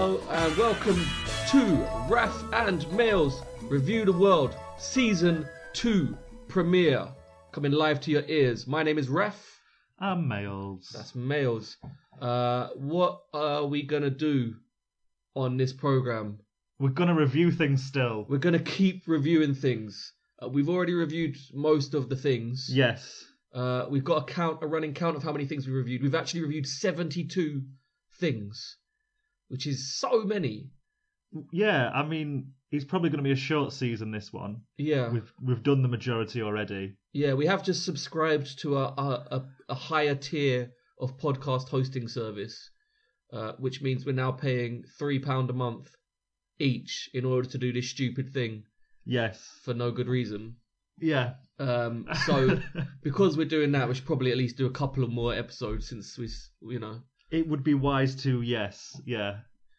Hello and welcome to Raf and Mails Review the World Season 2 premiere, coming live to your ears. My name is Raf. I'm Mails. That's Mails. What are we going to do on this programme? We're going to review things still. We're going to keep reviewing things. We've already reviewed most of the things. Yes. We've got a running count of how many things we reviewed. We've actually reviewed 72 things, which is so many. Yeah, I mean, it's probably going to be a short season, this one. Yeah. We've done the majority already. Yeah, we have just subscribed to a higher tier of podcast hosting service, which means we're now paying £3 a month each in order to do this stupid thing. Yes. For no good reason. Yeah. So, because we're doing that, we should probably at least do a couple of more episodes since It would be wise to, yes. Yeah.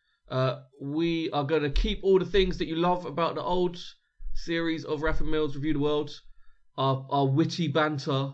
We are going to keep all the things that you love about the old series of Raf and Mails Review the World. Our witty banter.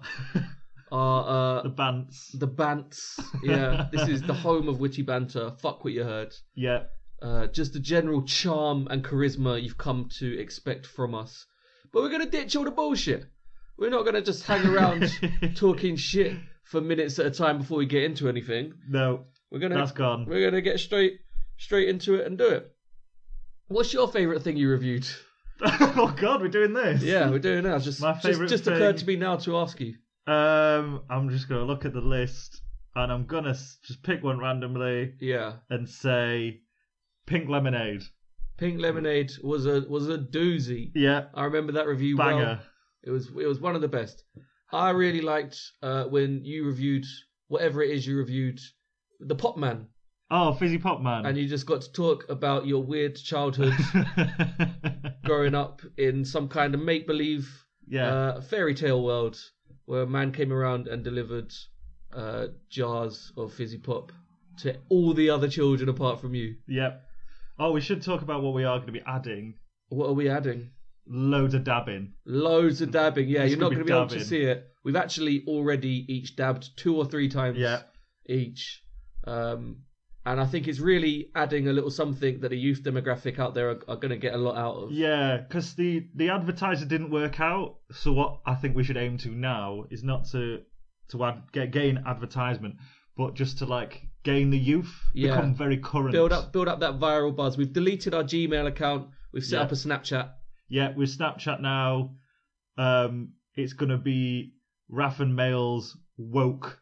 The bants. Yeah, this is the home of witty banter. Fuck what you heard. Yeah. Just the general charm and charisma you've come to expect from us. But we're going to ditch all the bullshit. We're not going to just hang around talking shit for minutes at a time before we get into anything. No, that's gone. We're going to get straight into it and do it. What's your favourite thing you reviewed? Oh God, we're doing this? Yeah, we're doing that. Just occurred to me now to ask you. I'm just going to look at the list and I'm going to just pick one randomly. Yeah. And say Pink Lemonade. Pink Lemonade was a doozy. Yeah. I remember that review Banger. Well. It was one of the best. I really liked when you reviewed whatever it is you reviewed, the Pop Man. Oh, Fizzy Pop Man. And you just got to talk about your weird childhood growing up in some kind of make-believe fairy tale world where a man came around and delivered jars of Fizzy Pop to all the other children apart from you. Yep. Oh, we should talk about what we are going to be adding. What are we adding? Loads of dabbing. Yeah, you're not going to be able to dabbing. see it. We've actually already each dabbed 2 or 3 times each. And I think it's really adding a little something that the youth demographic out there are going to get a lot out of. Yeah, because the advertiser didn't work out. So what I think we should aim to now is not to gain advertisement, but just to gain the youth, become very current. Build up that viral buzz. We've deleted our Gmail account. We've set up a Snapchat. Yeah, with Snapchat now, it's going to be Raf and Mails woke.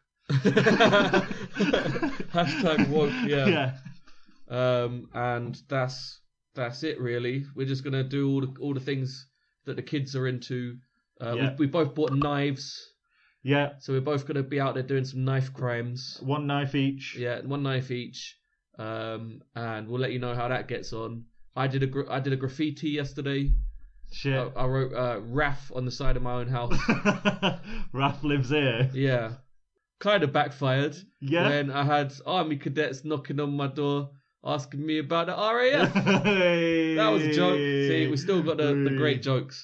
Hashtag woke, yeah. And that's it really. We're just going to do all the things that the kids are into. We both bought knives. Yeah. So we're both going to be out there doing some knife crimes. 1 knife each. Yeah, 1 knife each. And we'll let you know how that gets on. I did a graffiti yesterday. Shit. I wrote Raf on the side of my own house. Raf lives here. Yeah. Kind of backfired. Yeah. When I had army cadets knocking on my door asking me about the RAF. Hey. That was a joke. See, we still got the great jokes.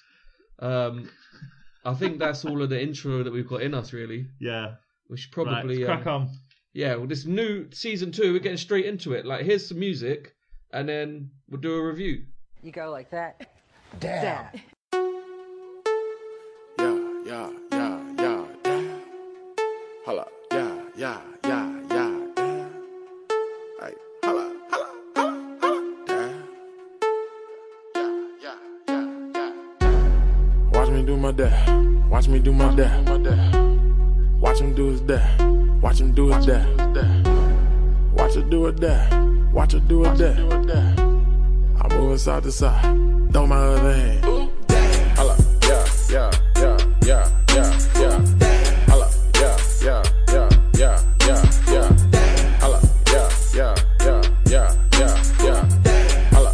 I think that's all of the intro that we've got in us, really. Yeah. We should probably... Right, crack on. Yeah, well, this new Season 2, we're getting straight into it. Here's some music, and then we'll do a review. You go like that. Damn. Yeah. Holla. Yeah. Damn. Hey, holla. Damn. Yeah. Watch me do my dash. Watch me do my dash. Watch him do his dash. Watch him do his dash. Watch her do a dash. Watch her do a dash. I'm moving side to side. Throw my other hand. Ooh, damn. Holla. Yeah. Holla. Yeah. Holla. Yeah. Holla.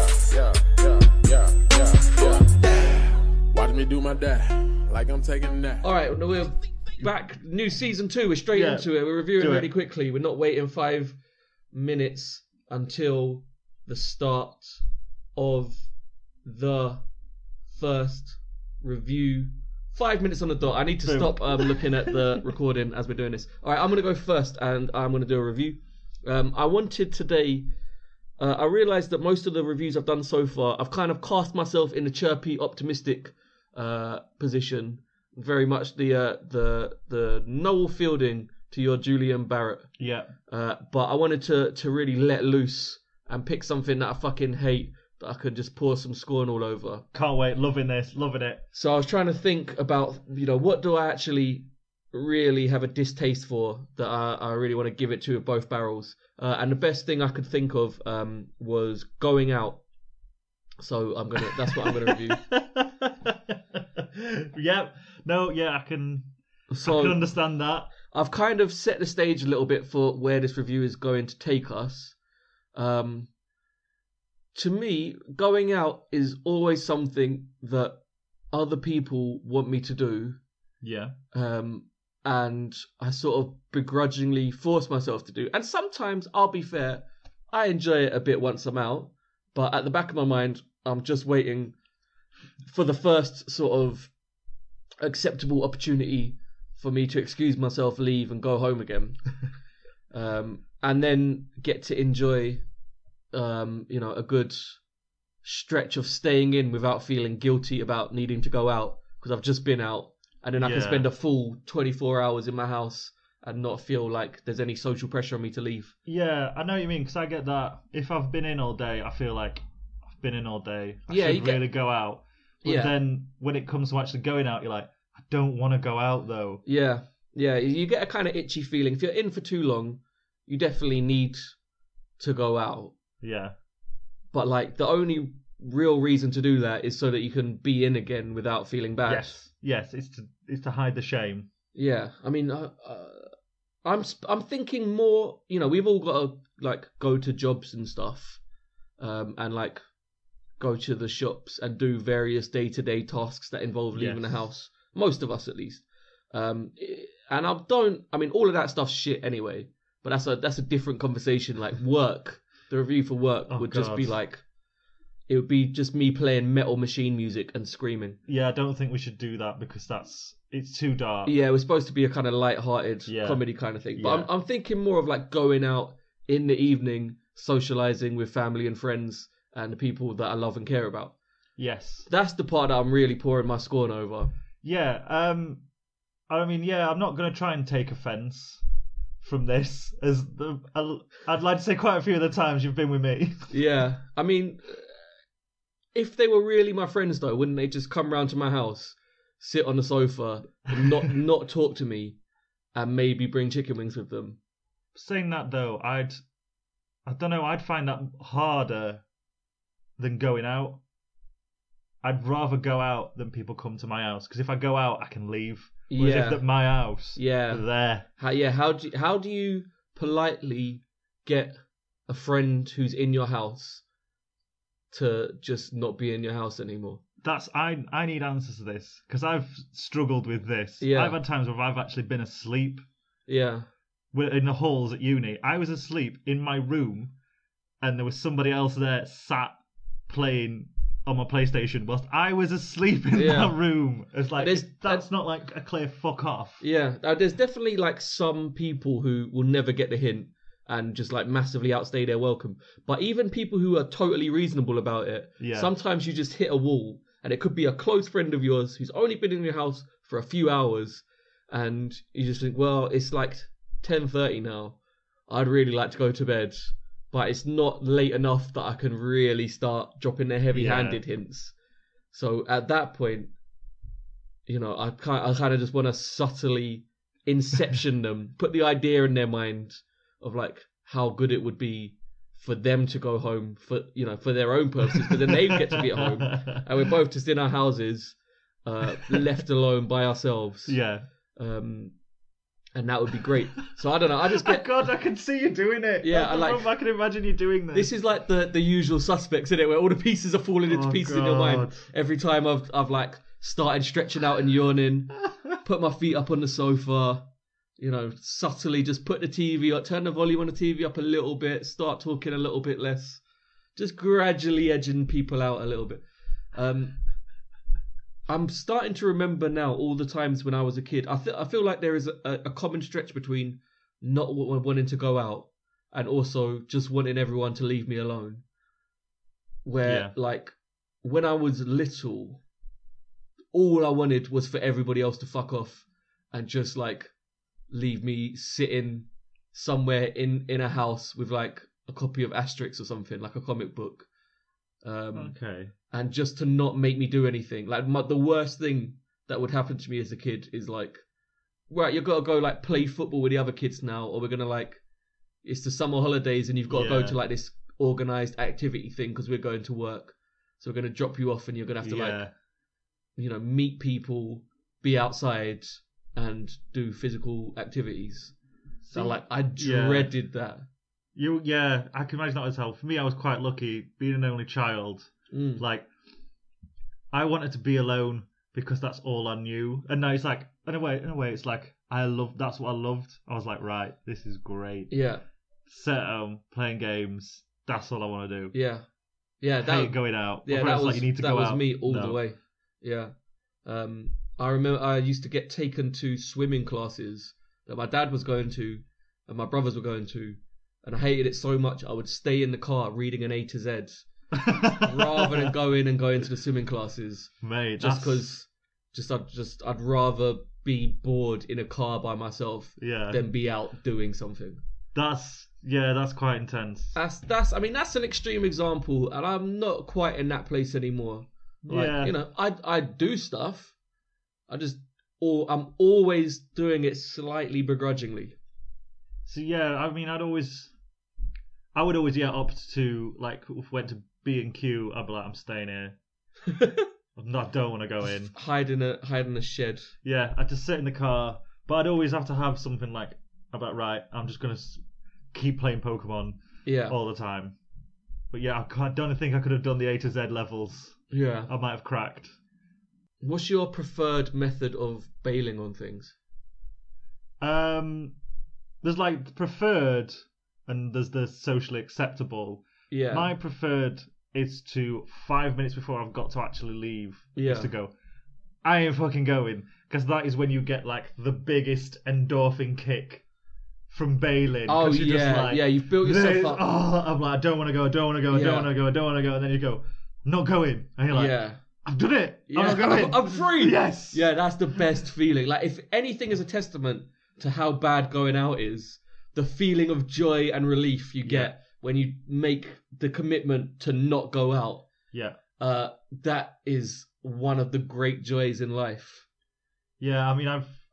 Yeah. Watch me do my dash like I'm taking a nap. All right, we're back. New Season 2. We're straight into it. We're reviewing really quickly. We're not waiting 5 minutes until the start of the first review. 5 minutes on the dot. I need to stop looking at the recording as we're doing this. All right, I'm going to go first and I'm going to do a review. I wanted today I realised that most of the reviews I've done so far, I've kind of cast myself in a chirpy, optimistic position. Very much the Noel Fielding to your Julian Barrett. Yeah. But I wanted to really let loose and pick something that I fucking hate that I could just pour some scorn all over. Can't wait. Loving this. Loving it. So I was trying to think about, what do I actually really have a distaste for that I really want to give it to with both barrels. And the best thing I could think of was Going Out. So that's what I'm gonna review. Yep. No, yeah, I can understand that. I've kind of set the stage a little bit for where this review is going to take us. To me, going out is always something that other people want me to do. Yeah. And I sort of begrudgingly force myself to do. And sometimes, I'll be fair, I enjoy it a bit once I'm out. But at the back of my mind, I'm just waiting for the first sort of acceptable opportunity for me to excuse myself, leave, and go home again. And then get to enjoy, a good stretch of staying in without feeling guilty about needing to go out because I've just been out. And then I can spend a full 24 hours in my house and not feel like there's any social pressure on me to leave. Yeah, I know what you mean, because I get that. If I've been in all day, I feel like I've been in all day. I should really go out. But then when it comes to actually going out, you're like, I don't want to go out, though. Yeah, you get a kind of itchy feeling. If you're in for too long, you definitely need to go out. Yeah. But, like, the only real reason to do that is so that you can be in again without feeling bad. Yes, it's to hide the shame. Yeah, I mean, I'm thinking more. We've all got to like go to jobs and stuff, and like go to the shops and do various day-to-day tasks that involve leaving the house. Most of us, at least. And all of that stuff's shit anyway. But that's a different conversation. Like work, the review for work just be like. It would be just me playing Metal Machine music and screaming. Yeah, I don't think we should do that because it's too dark. Yeah, we're supposed to be a kind of light-hearted comedy kind of thing. But I'm thinking more of like going out in the evening, socialising with family and friends and the people that I love and care about. Yes. That's the part that I'm really pouring my scorn over. Yeah. I'm not going to try and take offence from this. I'd like to say quite a few of the times you've been with me. Yeah. I mean... If they were really my friends, though, wouldn't they just come round to my house, sit on the sofa, and not talk to me, and maybe bring chicken wings with them? Saying that, though, I'd find that harder than going out. I'd rather go out than people come to my house, because if I go out, I can leave. Whereas if at my house, they're there. How do you politely get a friend who's in your house to just not be in your house anymore? I need answers to this because I've struggled with this. Yeah. I've had times where I've actually been asleep. Yeah. In the halls at uni. I was asleep in my room and there was somebody else there sat playing on my PlayStation whilst I was asleep in that room. It's like, that's not like a clear fuck off. Yeah. There's definitely like some people who will never get the hint and just like massively outstay their welcome. But even people who are totally reasonable about it, sometimes you just hit a wall, and it could be a close friend of yours who's only been in your house for a few hours, and you just think, well, it's like 10:30 now. I'd really like to go to bed, but it's not late enough that I can really start dropping their heavy-handed hints. So at that point, I kind of just want to subtly inception them, put the idea in their mind of like how good it would be for them to go home for their own purposes, because then they get to be at home and we're both just in our houses, left alone by ourselves. Yeah. And that would be great. So I don't know. I just get. God, I can see you doing it. Yeah, I can imagine you doing this. This is like the usual suspects, isn't it? Where all the pieces are falling into pieces in your mind every time I've like started stretching out and yawning, put my feet up on the sofa. Subtly just put the TV up, turn the volume on the TV up a little bit, start talking a little bit less, just gradually edging people out a little bit. I'm starting to remember now all the times when I was a kid. I feel like there is a common stretch between not wanting to go out and also just wanting everyone to leave me alone. Where, like, when I was little, all I wanted was for everybody else to fuck off and just, like, leave me sitting somewhere in a house with, like, a copy of Asterix or something, like a comic book. And just to not make me do anything. Like, the worst thing that would happen to me as a kid is, like, right, you've got to go, like, play football with the other kids now, or we're going to, like, it's the summer holidays and you've got to go to, like, this organised activity thing because we're going to work. So we're going to drop you off and you're going to have to, like, you know, meet people, be outside, and do physical activities. So, like, I dreaded that. I can imagine that as hell. For me, I was quite lucky, being an only child. Like, I wanted to be alone because that's all I knew. And now it's like, in a way, it's like, that's what I loved. I was like, right, this is great. Yeah. Sit at home, playing games, that's all I want to do. Yeah. Yeah. I hate going out. Yeah, that was, like, you need to go out. That was me all the way. Yeah. I remember I used to get taken to swimming classes that my dad was going to and my brothers were going to, and I hated it so much I would stay in the car reading an A to Z rather than go into the swimming classes. Mate, just because I'd rather be bored in a car by myself than be out doing something. That's quite intense. That's an extreme example, and I'm not quite in that place anymore. Like, you know, I do stuff. I'm always doing it slightly begrudgingly. So I mean, I would always opt to, like, if I went to B&Q, I'd be like, I'm staying here. I don't want to go in. Hide in a shed. Yeah, I'd just sit in the car, but I'd always have to have something like, about right, I'm just gonna keep playing Pokemon all the time. But I don't think I could have done the A to Z levels. Yeah, I might have cracked. What's your preferred method of bailing on things? There's, like, preferred, and there's the socially acceptable. Yeah. My preferred is to 5 minutes before I've got to actually leave, is to go, I ain't fucking going, because that is when you get, like, the biggest endorphin kick from bailing. Oh, you're just like, you've built yourself up. Oh, I'm like, I don't want to go, and then you go, I'm not going, and you're like, I've done it. Yeah. I'm not going. I'm free. Yes. Yeah, that's the best feeling. Like, if anything is a testament to how bad going out is, the feeling of joy and relief you get when you make the commitment to not go out. Yeah. That is one of the great joys in life. Yeah, I mean,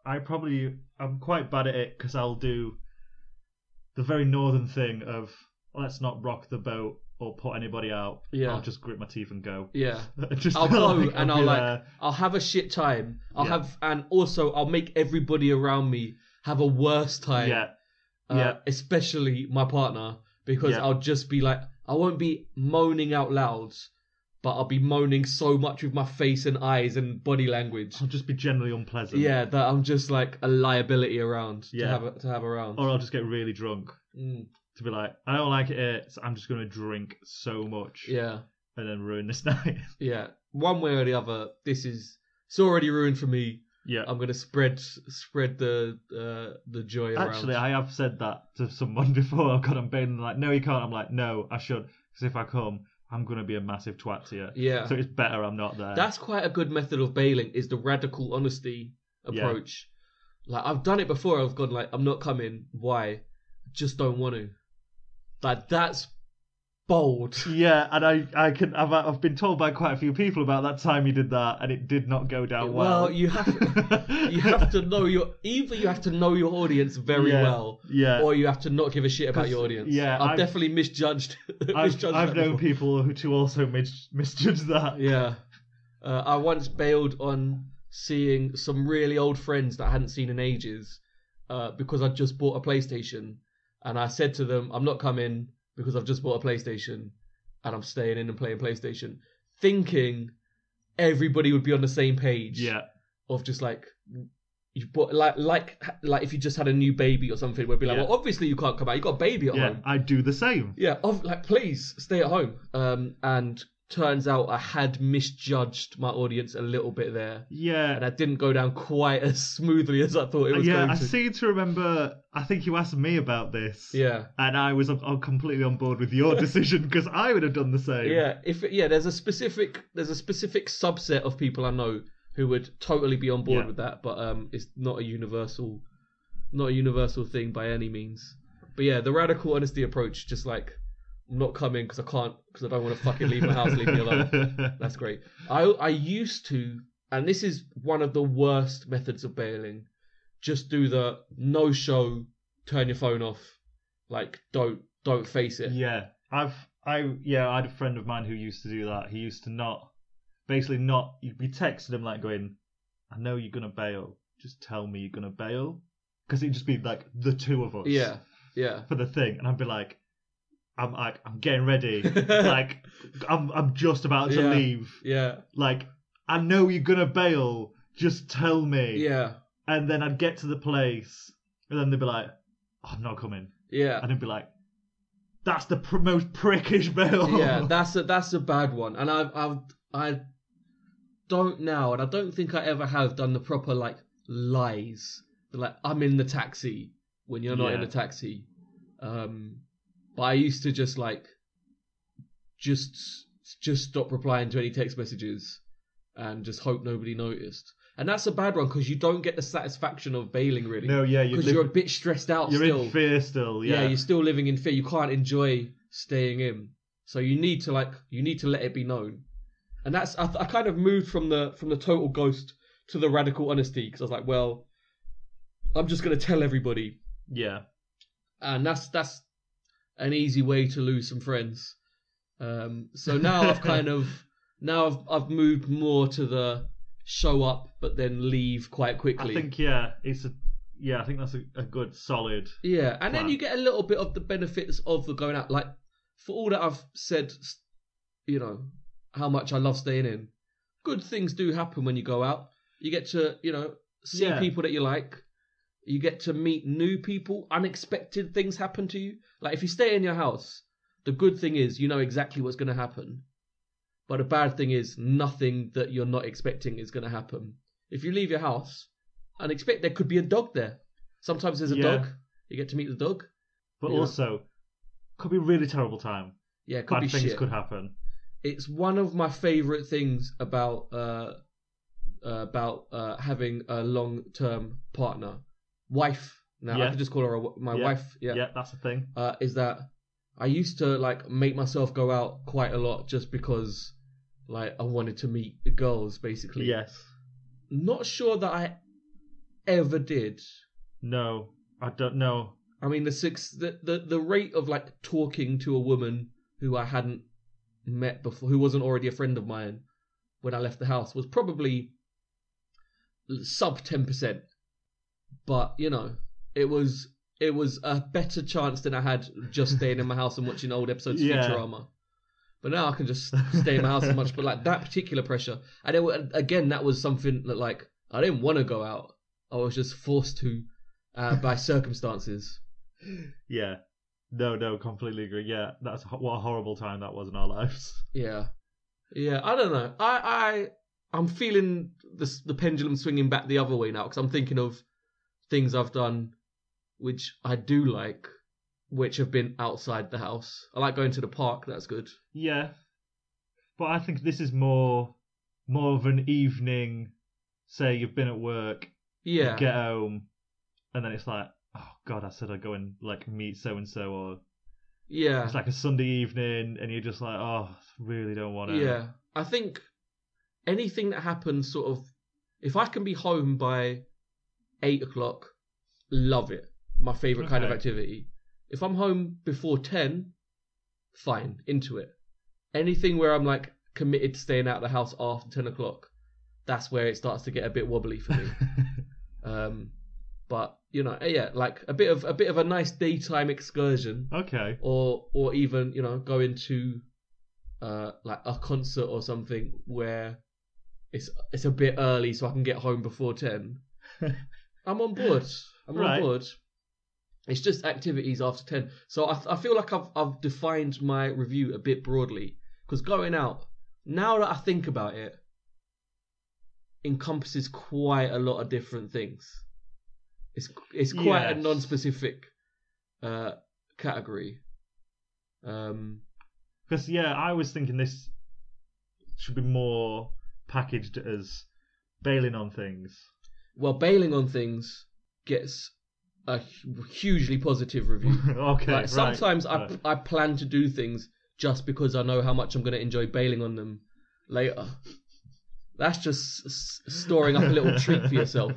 I'm quite bad at it because I'll do the very northern thing of, let's not rock the boat or put anybody out. Yeah. I'll just grit my teeth and go. Yeah. I'll go and I'll have a shit time. And also I'll make everybody around me have a worse time. Yeah. Especially my partner, because I'll just be like, I won't be moaning out loud, but I'll be moaning so much with my face and eyes and body language. I'll just be generally unpleasant. Yeah, that I'm just like a liability around to have around. Or I'll just get really drunk. To be like, I don't like it here, so I'm just going to drink so much. Yeah. And then ruin this night. Yeah. One way or the other, it's already ruined for me. Yeah. I'm going to spread the joy around. Actually, I have said that to someone before. I've got them bailing, like, no, you can't. I'm like, no, I should. Because if I come, I'm going to be a massive twat to you. Yeah. So it's better I'm not there. That's quite a good method of bailing, is the radical honesty approach. Yeah. Like, I've done it before. I've gone, like, I'm not coming. Why? I just don't want to. Like, that's bold. Yeah, and I've been told by quite a few people about that time you did that, and it did not go down well. Well, you have to know you have to know your audience very well, or you have to not give a shit about your audience. Yeah, I've definitely misjudged. I've known people who also misjudged that. Yeah, I once bailed on seeing some really old friends that I hadn't seen in ages, because I'd just bought a PlayStation. And I said to them, I'm not coming because I've just bought a PlayStation and I'm staying in and playing PlayStation, thinking everybody would be on the same page. Yeah. Of just like, you bought, like if you just had a new baby or something, we'd be like, well, obviously you can't come out. You got a baby at home. I do the same. Yeah. Like, please stay at home. And turns out I had misjudged my audience a little bit there. Yeah. And I didn't go down quite as smoothly as I thought it was going to. Yeah, I seem to remember, I think you asked me about this. Yeah. And I was completely on board with your decision because I would have done the same. Yeah, there's a specific subset of people I know who would totally be on board with that, but it's not a universal thing by any means. But yeah, the radical honesty approach, just like, I'm not coming because I don't want to fucking leave my house, leave me alone. That's great. I used to, and this is one of the worst methods of bailing, just do the no show, turn your phone off, like don't face it. Yeah. I had a friend of mine who used to do that. He used to you'd be texting him like going, I know you're gonna bail, just tell me you're gonna bail. Because it'd just be like the two of us. Yeah. For the thing. And I'd be like, I'm getting ready. Like, I'm just about to leave. Yeah. Like, I know you're gonna bail. Just tell me. Yeah. And then I'd get to the place, and then they'd be like, oh, I'm not coming. Yeah. And I'd be like, that's the most prickish bail. Yeah, that's a bad one. And I don't now, and I don't think I ever have done the proper like lies. Like, I'm in the taxi when you're not in the taxi. But I used to just stop replying to any text messages and just hope nobody noticed. And that's a bad one because you don't get the satisfaction of bailing, really. No, yeah. Because you're a bit stressed out you're still. In fear still, yeah. Yeah, you're still living in fear. You can't enjoy staying in. So you need to let it be known. And that's, I kind of moved from the total ghost to the radical honesty because I was like, well, I'm just going to tell everybody. Yeah. And that's an easy way to lose some friends. So now I've moved more to the show up but then leave quite quickly. I think I think that's a good solid. Yeah, and plan. then you get a little bit of the benefits of the going out. Like, for all that I've said, how much I love staying in, good things do happen when you go out. You get to, see people that you like. You get to meet new people. Unexpected things happen to you. Like, if you stay in your house, the good thing is you know exactly what's going to happen. But the bad thing is nothing that you're not expecting is going to happen. If you leave your house, there could be a dog there. Sometimes there's a dog. You get to meet the dog. But also, could be a really terrible time. Yeah, it could be shit. Bad things could happen. It's one of my favourite things about having a long-term partner. Wife. Now, I could just call her my wife. Yeah, that's the thing. Is that I used to make myself go out quite a lot just because I wanted to meet the girls, basically. Yes. Not sure that I ever did. No, I don't know. I mean, the rate of talking to a woman who I hadn't met before, who wasn't already a friend of mine when I left the house, was probably sub 10%. But it was a better chance than I had just staying in my house and watching old episodes of Futurama. But now I can just stay in my house as much. But that particular pressure, and again, that was something that I didn't want to go out. I was just forced to by circumstances. Yeah. No, completely agree. Yeah, what a horrible time that was in our lives. Yeah. I don't know. I'm feeling the pendulum swinging back the other way now because I'm thinking of things I've done which I do like, which have been outside the house. I like going to the park. That's good. Yeah, but I think this is more of an evening. Say you've been at work. Yeah. You get home, and then it's like, oh God, I said I'd go and meet so and so, or it's like a Sunday evening, and you're just like, oh, I really don't want to. Yeah, I think anything that happens, sort of, if I can be home by 8 o'clock, love it. My favourite kind of activity. If I'm home before 10, fine, into it. Anything where I'm committed to staying out of the house after 10 o'clock, that's where it starts to get a bit wobbly for me. But a bit of a nice daytime excursion. Okay. Or even going to a concert or something where it's a bit early so I can get home before 10. I'm on board. On board. It's just activities after 10. So I feel like I've defined my review a bit broadly because going out now that I think about it, encompasses quite a lot of different things. It's quite a non-specific category. Because I was thinking this should be more packaged as bailing on things. Well, bailing on things gets a hugely positive review. Okay, like, sometimes right. I plan to do things just because I know how much I'm going to enjoy bailing on them later. That's just storing up a little treat for yourself.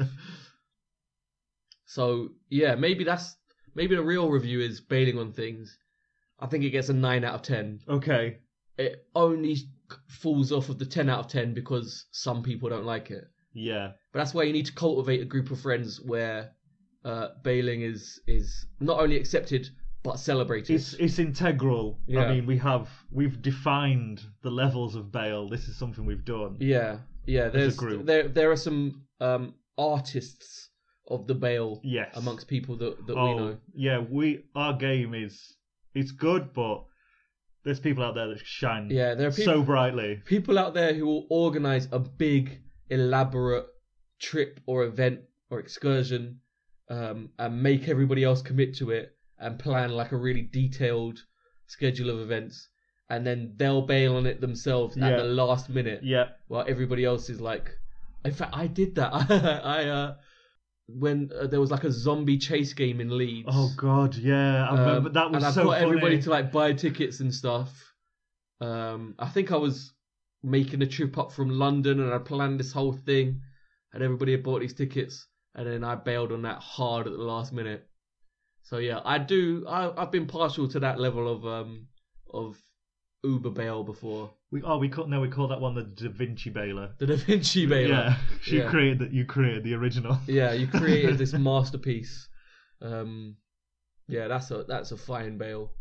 So yeah, maybe the real review is bailing on things. I think it gets a 9 out of 10. Okay. It only falls off of the 10 out of 10 because some people don't like it. Yeah. But that's why you need to cultivate a group of friends where bailing is not only accepted but celebrated. It's integral. Yeah. I mean, we've defined the levels of bail. This is something we've done. Yeah. As a group. There are some artists of the bail yes. amongst people that we know. Yeah, our game it's good, but there's people out there that shine there are people, so brightly. People out there who will organise a big, elaborate trip or event or excursion and make everybody else commit to it and plan like a really detailed schedule of events, and then they'll bail on it themselves at the last minute. Yeah. While everybody else is like... In fact, I did that. When there was like a zombie chase game in Leeds. Oh God, yeah, I remember that was so funny. And I got everybody to like buy tickets and stuff. I think I was making a trip up from London and I planned this whole thing, and everybody had bought these tickets, and then I bailed on that hard at the last minute. So yeah, I've been partial to that level of Uber bail before. We call that one the Da Vinci Bailer. The Da Vinci Bailer. Yeah, you created the original. Yeah, you created this masterpiece. Yeah, that's a fine bail.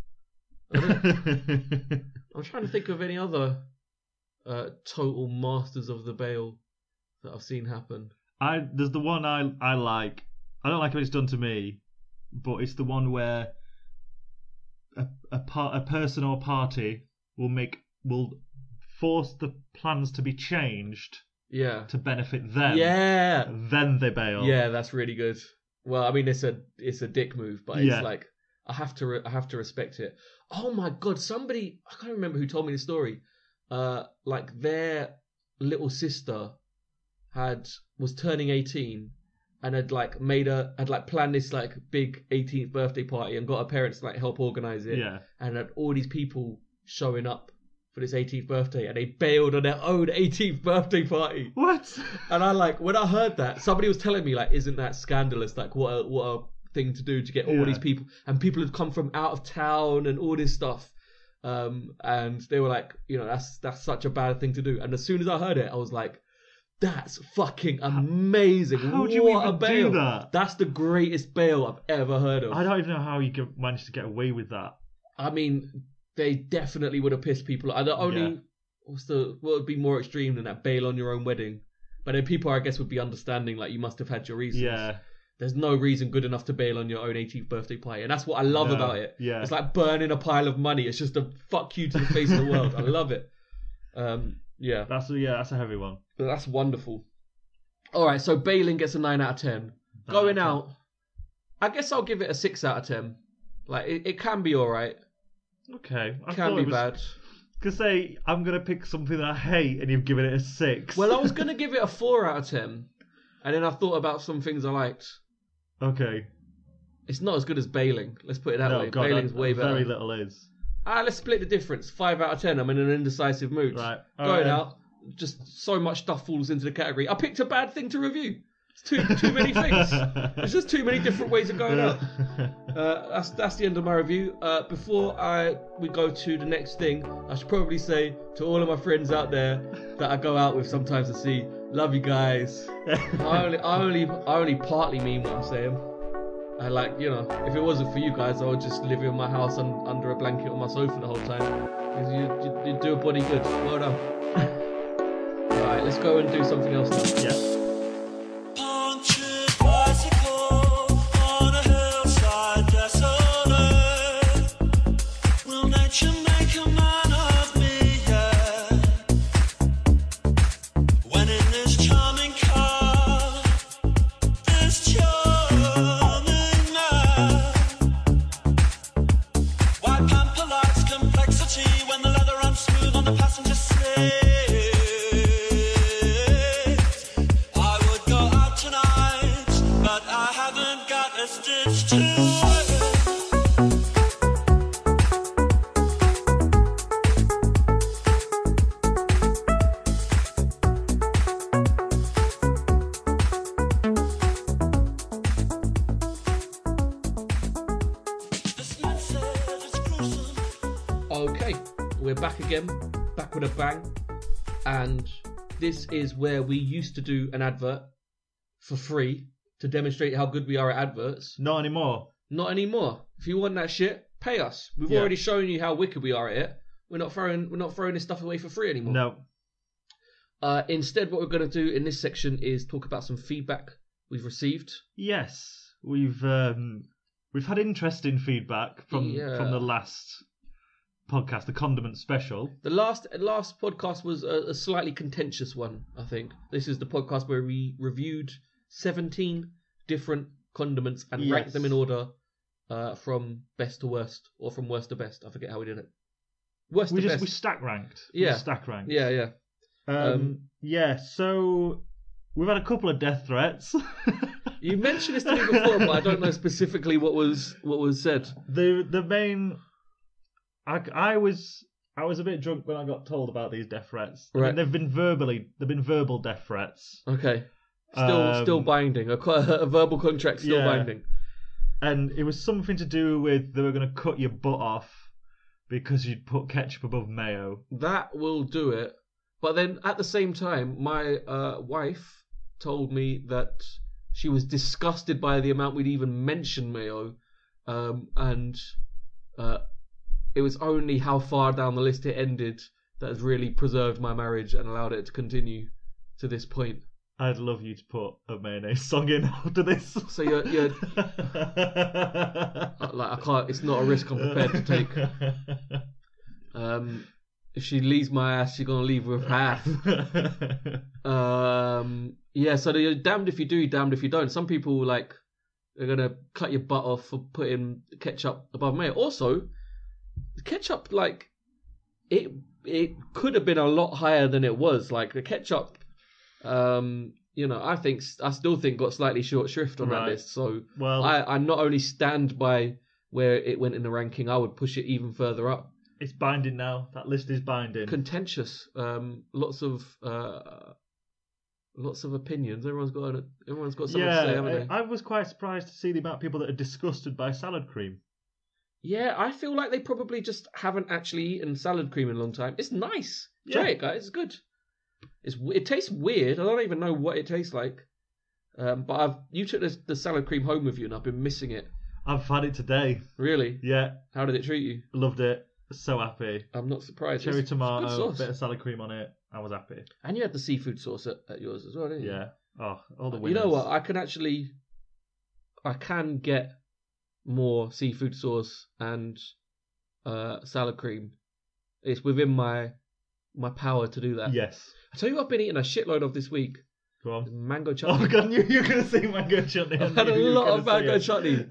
I'm trying to think of any other total masters of the bail that I've seen happen. There's the one I like. I don't like how it's done to me, but it's the one where a person or party will force the plans to be changed to benefit them. Yeah. Then they bail. Yeah, that's really good. Well, I mean, it's a dick move, but it's like I have to respect it. Oh my God, somebody, I can't remember who told me the story. Like their little sister was turning 18 and had planned this like big 18th birthday party and got her parents to like help organize it. Yeah. And had all these people showing up for this 18th birthday, and they bailed on their own 18th birthday party. What? And when I heard that, somebody was telling me like, isn't that scandalous? Like what a thing to do to get all these people, and people had come from out of town and all this stuff. And they were like, that's such a bad thing to do. And as soon as I heard it, I was like, that's fucking amazing. How do you even do that? That's the greatest bail I've ever heard of. I don't even know how you managed to get away with that. I mean, they definitely would have pissed people off. What would be more extreme than that? Bail on your own wedding. But then people, I guess, would be understanding, like, you must have had your reasons. Yeah. There's no reason good enough to bail on your own 18th birthday party. And that's what I love about it. Yeah. It's like burning a pile of money. It's just a fuck you to the face of the world. I love it. Yeah. That's a heavy one. But that's wonderful. All right, so bailing gets a 9 out of 10. Going out, I guess I'll give it a 6 out of 10. Like, it can be all right. Okay. It can be bad. Because I'm going to pick something that I hate and you've given it a 6. Well, I was going to give it a 4 out of 10. And then I thought about some things I liked. Okay. It's not as good as bailing. Let's put it that way. God, Bailing's way better. Very little is. Let's split the difference. 5 out of 10. I'm in an indecisive mood. Right. Going out, just so much stuff falls into the category. I picked a bad thing to review. It's too many things. There's just too many different ways of going out. That's the end of my review. Before we go to the next thing, I should probably say to all of my friends out there that I go out with sometimes to see, love you guys. I only partly mean what I'm saying. If it wasn't for you guys, I would just live in my house under a blanket on my sofa the whole time. Because you do a body good. Well done. Alright, let's go and do something else now. Yeah. Okay, we're back again, back with a bang, and this is where we used to do an advert for free to demonstrate how good we are at adverts. Not anymore. Not anymore. If you want that shit, pay us. We've already shown you how wicked we are at it. We're not throwing this stuff away for free anymore. No. Instead, what we're going to do in this section is talk about some feedback we've received. Yes, we've had interesting feedback from the last podcast, the Condiment Special. The last podcast was a slightly contentious one, I think. This is the podcast where we reviewed 17 different condiments and ranked them in order from best to worst, or from worst to best. I forget how we did it. Worst to best. We stack ranked. Yeah. We stack ranked. Yeah. So we've had a couple of death threats. You mentioned this to me before, but I don't know specifically what was said. The main... I was a bit drunk when I got told about these death threats. Right. I mean, they've been verbal death threats. Okay. Still binding. A verbal contract still binding. And it was something to do with they were going to cut your butt off because you'd put ketchup above mayo. That will do it. But then at the same time, my wife told me that she was disgusted by the amount we'd even mentioned mayo, and it was only how far down the list it ended that has really preserved my marriage and allowed it to continue to this point. I'd love you to put a mayonnaise song in after this. So you're like, I can't. It's not a risk I'm prepared to take. If she leaves my ass, she's gonna leave with half. Yeah. So you're damned if you do, damned if you don't. Some people like they're gonna cut your butt off for putting ketchup above mayo. Also, ketchup, like it could have been a lot higher than it was. Like the ketchup, I still think got slightly short shrift on that list. So I not only stand by where it went in the ranking, I would push it even further up. It's binding now. That list is binding. Contentious. Lots of opinions. Everyone's got something to say, haven't they? I was quite surprised to see the amount of people that are disgusted by salad cream. Yeah, I feel like they probably just haven't actually eaten salad cream in a long time. It's nice. Try it, guys. It's good. It tastes weird. I don't even know what it tastes like. But you took the salad cream home with you, and I've been missing it. I've had it today. Really? Yeah. How did it treat you? Loved it. So happy. I'm not surprised. Cherry tomato, bit of salad cream on it. I was happy. And you had the seafood sauce at yours as well, didn't you? Yeah. Oh, all the winners. You know what? I can get more seafood sauce and salad cream. It's within my power to do that. Yes. I tell you what I've been eating a shitload of this week. Go on. Mango chutney. Oh God, you're going to say mango chutney. I've had a lot of mango chutney.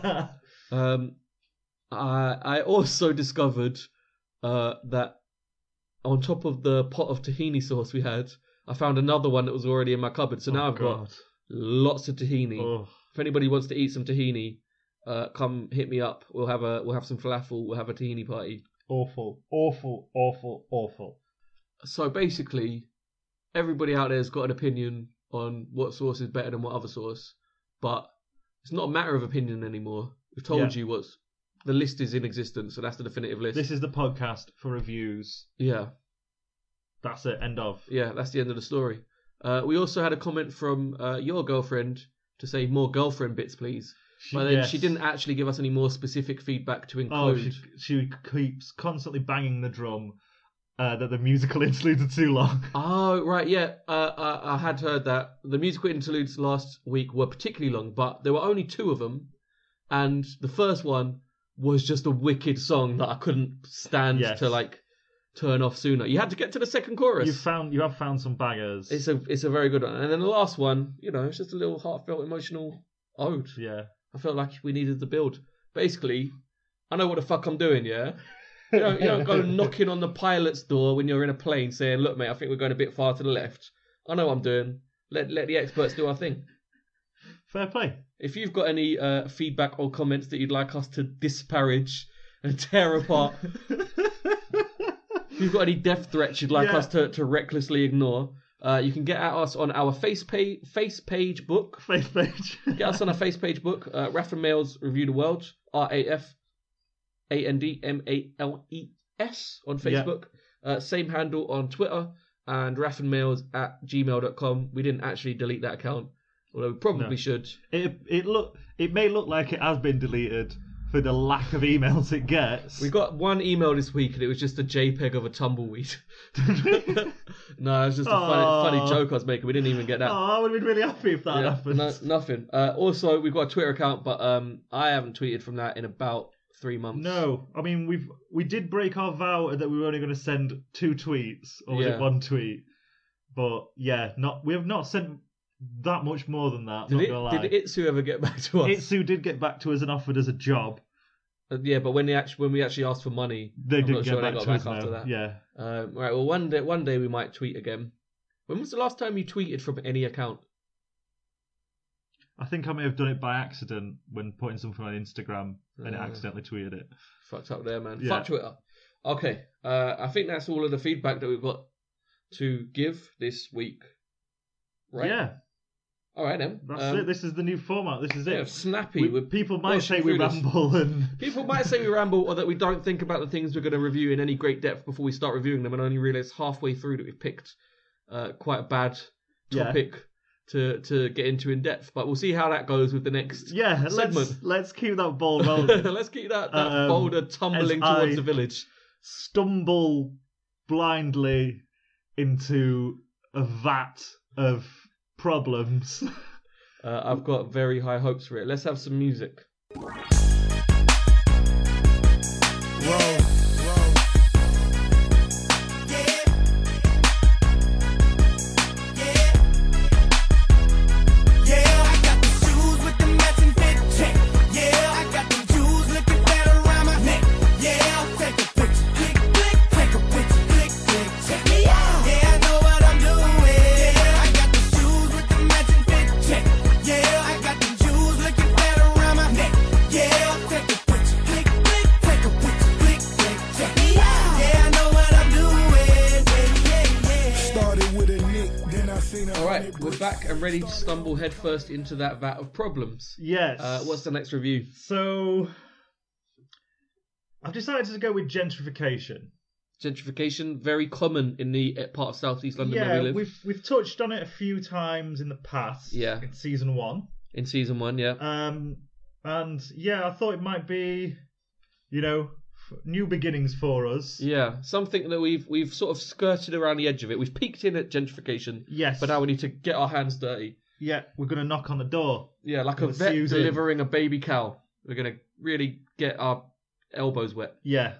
I also discovered that on top of the pot of tahini sauce we had, I found another one that was already in my cupboard. So now I've got lots of tahini. Oh. If anybody wants to eat some tahini, come hit me up. We'll have some falafel. We'll have a tahini party. Awful. So basically, everybody out there has got an opinion on what sauce is better than what other sauce, but it's not a matter of opinion anymore. We've told you what's. The list is in existence, so that's the definitive list. This is the podcast for reviews. Yeah. That's it, end of. Yeah, that's the end of the story. We also had a comment from your girlfriend to say more girlfriend bits, please. But then she didn't actually give us any more specific feedback to include. Oh, she keeps constantly banging the drum that the musical interludes are too long. Oh, right, yeah. I had heard that. The musical interludes last week were particularly long, but there were only 2 of them. And the first one was just a wicked song that I couldn't stand to turn off sooner. You had to get to the second chorus. You have found some bangers. It's a very good one. And then the last one, it's just a little heartfelt, emotional ode. Yeah. I felt like we needed the build. Basically, I know what the fuck I'm doing, yeah? You don't go knocking on the pilot's door when you're in a plane saying, look, mate, I think we're going a bit far to the left. I know what I'm doing. Let the experts do our thing. Fair play. If you've got any feedback or comments that you'd like us to disparage and tear apart, if you've got any death threats you'd like us to recklessly ignore, you can get at us on our face page book. Face page. Get us on our face page book. Raff and Males Review the World. RAFANDMALES on Facebook. Same handle on Twitter. And raffandmales@gmail.com. We didn't actually delete that account, although we probably should. It may look like it has been deleted for the lack of emails it gets. We got one email this week and it was just a JPEG of a tumbleweed. No, it was just a funny joke I was making. We didn't even get that. Oh, I would have been really happy if that happened. No, nothing. Also, we've got a Twitter account, but I haven't tweeted from that in about 3 months. No, I mean we did break our vow that we were only going to send 2 tweets, or was it 1 tweet? But yeah, we have not sent that much more than that. Did Itsu ever get back to us? Itsu did get back to us and offered us a job. Yeah, but when we actually asked for money, they didn't get back to us after that. Yeah. Right. Well, one day we might tweet again. When was the last time you tweeted from any account? I think I may have done it by accident when putting something on Instagram and accidentally tweeted it. Fucked up there, man. Yeah. Fuck Twitter. Okay. I think that's all of the feedback that we've got to give this week. Right? Yeah. All right, then. That's it. This is the new format. This is it. Snappy. People might say we ramble. People might say we ramble, or that we don't think about the things we're going to review in any great depth before we start reviewing them, and only realise halfway through that we've picked quite a bad topic to get into in depth. But we'll see how that goes with the next segment. Let's keep that ball rolling. Let's keep that boulder tumbling towards the village. Stumble blindly into a vat of problems. I've got very high hopes for it. Let's have some music. Whoa. We're back and ready to stumble headfirst into that vat of problems. Yes. What's the next review? So, I've decided to go with gentrification. Gentrification, very common in the part of South East London where we live. We've touched on it a few times in the past. Yeah. In season 1. In season 1, yeah. And yeah, I thought it might be, new beginnings for us. Yeah, something that we've sort of skirted around the edge of it. We've peeked in at gentrification. Yes. But now we need to get our hands dirty. Yeah, we're going to knock on the door. Yeah, like a vet delivering a baby cow. We're going to really get our elbows wet. Yeah.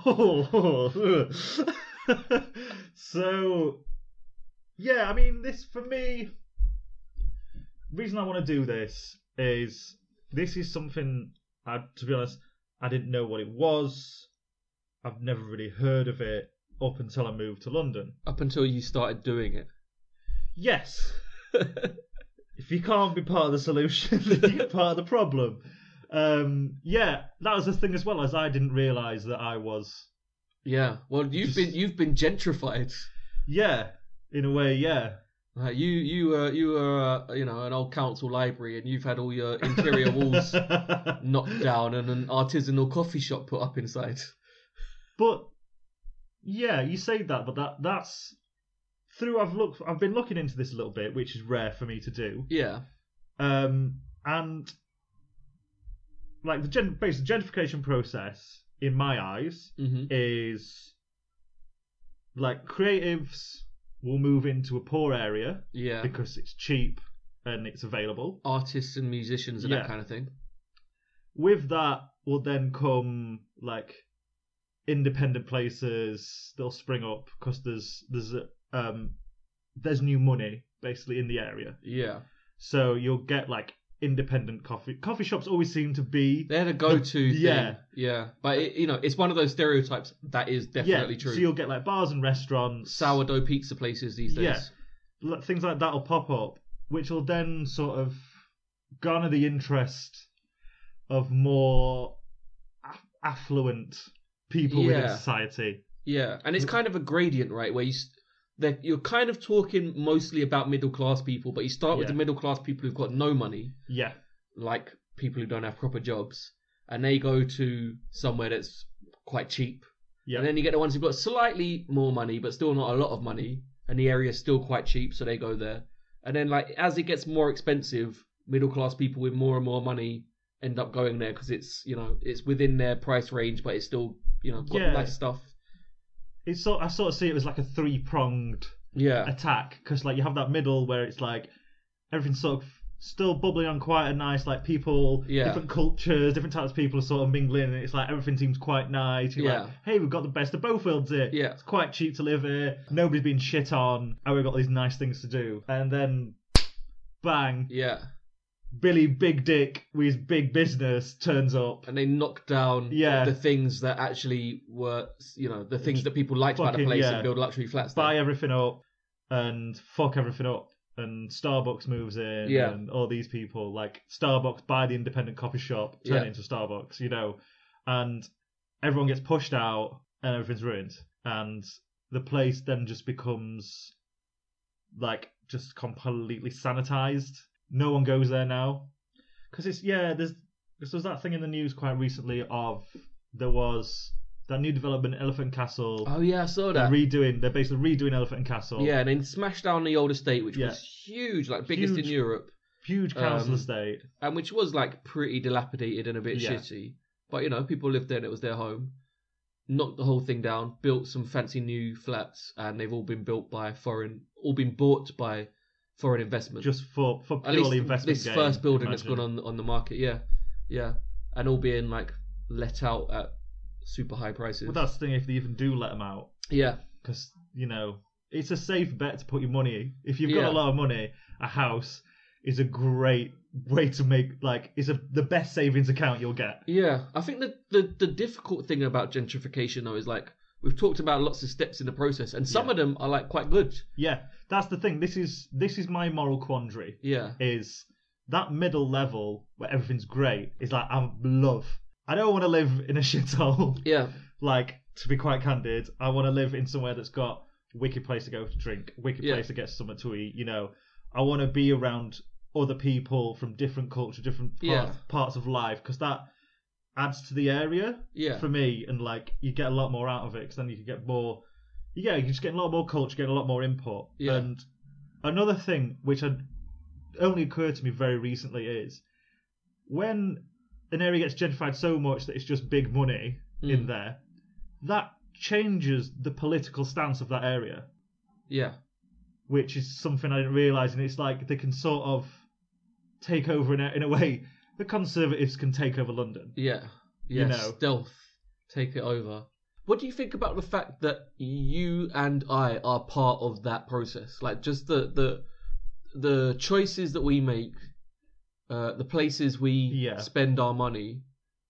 So, yeah, I mean, this, for me, the reason I want to do this is something, to be honest, I didn't know what it was. I've never really heard of it up until I moved to London. Up until you started doing it? Yes. If you can't be part of the solution, then you're part of the problem. Yeah, that was the thing as well, as I didn't realise that I was. Yeah, well, you've been gentrified. Yeah, in a way, yeah. You were an old council library, and you've had all your interior walls knocked down and an artisanal coffee shop put up inside. But yeah, you say that, but that's through. I've been looking into this a little bit, which is rare for me to do. Yeah. And like the gentrification process, in my eyes, is like creatives will move into a poor area because it's cheap and it's available. Artists and musicians and that kind of thing. With that will then come like independent places. They'll spring up because there's new money basically in the area. Yeah. So you'll get like independent coffee shops. Always seem to be they're the go-to thing. Yeah, but it's one of those stereotypes that is definitely true. So you'll get like bars and restaurants, sourdough pizza places these days. Yeah, things like that will pop up, which will then sort of garner the interest of more affluent people within society. Yeah, and it's kind of a gradient, right? Where you're kind of talking mostly about middle class people, but you start with the middle class people who've got no money. Yeah. Like people who don't have proper jobs. And they go to somewhere that's quite cheap. Yeah. And then you get the ones who've got slightly more money, but still not a lot of money. And the area's still quite cheap, so they go there. And then, like, as it gets more expensive, middle class people with more and more money end up going there because it's, you know, it's within their price range, but it's still, you know, got nice stuff. I sort of see it as like a three-pronged attack, because like you have that middle where it's like everything's sort of still bubbling on quite a nice, like people, different cultures, different types of people are sort of mingling, and it's like everything seems quite nice. You're like, hey, we've got the best of both worlds here. Yeah. It's quite cheap to live here. Nobody's been shit on. And we've got these nice things to do. And then, bang. Yeah. Billy Big Dick with his big business turns up. And they knock down the things that actually were, you know, the things that people liked about the place and build luxury flats there. Buy everything up and fuck everything up. And Starbucks moves in and all these people, like Starbucks buy the independent coffee shop, turn it into Starbucks, you know. And everyone gets pushed out and everything's ruined. And the place then just becomes like just completely sanitized. No one goes there now, because it's there's that thing in the news quite recently of there was that new development, Elephant Castle. Oh yeah, I saw that. They're basically redoing Elephant Castle. Yeah, and then smashed down the old estate, which was huge, like biggest in Europe. Huge council estate, and which was like pretty dilapidated and a bit shitty. But you know, people lived there and it was their home. Knocked the whole thing down, built some fancy new flats, and they've all been bought by foreign investment. Just for purely investment. This first building that's gone on the market, yeah, and all being like let out at super high prices. Well, that's the thing, if they even do let them out. Yeah, because you know it's a safe bet to put your money. If you've got a lot of money, a house is a great way to make, like, the best savings account you'll get. Yeah, I think the difficult thing about gentrification though is like we've talked about lots of steps in the process, and some of them are like quite good. Yeah, that's the thing. This is my moral quandary. Yeah, is that middle level where everything's great is like I love. I don't want to live in a shithole. Yeah, like, to be quite candid, I want to live in somewhere that's got a wicked place to go to drink, a wicked place to get something to eat. You know, I want to be around other people from different culture, different parts of life, because that adds to the area for me, and like you get a lot more out of it, because then you can get more. Yeah, you just get a lot more culture, get a lot more input. Yeah. And another thing which had only occurred to me very recently is when an area gets gentrified so much that it's just big money in there, that changes the political stance of that area. Yeah. Which is something I didn't realise, and it's like they can sort of take over in a way. The Conservatives can take over London. Yeah. Yeah, you know. Stealth. Take it over. What do you think about the fact that you and I are part of that process? Like, just the choices that we make, the places we spend our money,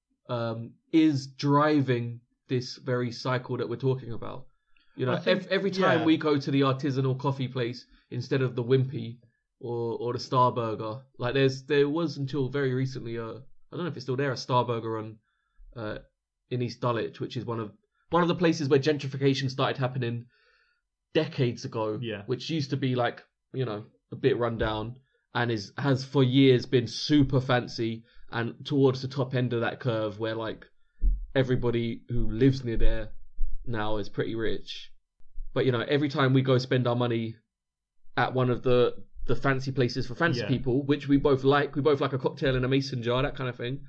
is driving this very cycle that we're talking about. You know, every time we go to the artisanal coffee place instead of the Wimpy or the Starburger, like there was until very recently I don't know if it's still there, a Starburger on in East Dulwich, which is one of the places where gentrification started happening decades ago. Yeah. Which used to be like, you know, a bit run down, and has for years been super fancy and towards the top end of that curve where like everybody who lives near there now is pretty rich. But you know, every time we go spend our money at one of the fancy places for fancy people, which we both like a cocktail in a mason jar, that kind of thing,